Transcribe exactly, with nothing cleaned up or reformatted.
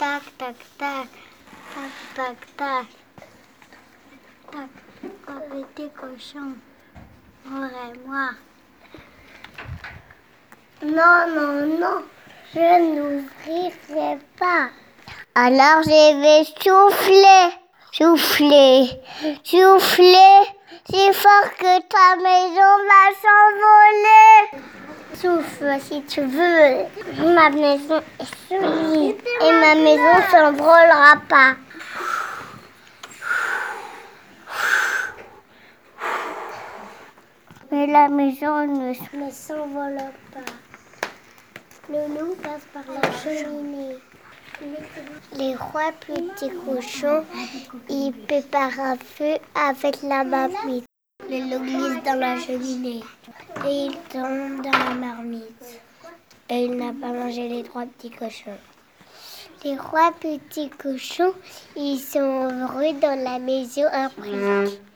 tac, tac, tac, tac, tac, tac, tac, quoi petit cochon, ouvre-moi. Non, non, non, je n'ouvrirai pas. Alors je vais souffler, souffler, souffler, si fort que ta maison va s'envoler. Souffle si tu veux, ma maison est solide et ma maison s'envolera pas. Mais la maison ne, ne s'envole pas. Le loup passe par la cheminée. Les trois petits cochons, ils préparent un feu avec la marmite. Le loup glisse dans la cheminée et il tombe dans la marmite. Et il n'a pas mangé les trois petits cochons. Les trois petits cochons, ils sont heureux dans la maison en prison.